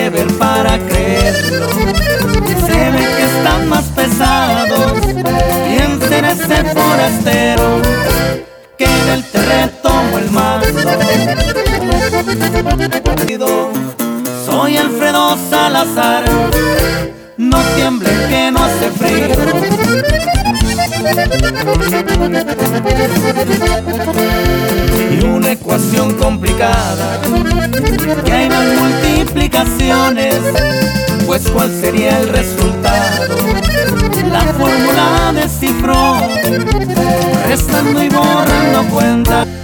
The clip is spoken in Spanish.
que ver para creerlo. Se ve que están más pesados. ¿Quién será ese forastero que del te retomó el mando? Soy Alfredo Salazar, no tiemble que no hace frío. Y una ecuación complicada, que hay más multiplicaciones, pues ¿cuál sería el resultado? La fórmula descifró, restando y borrando cuentas.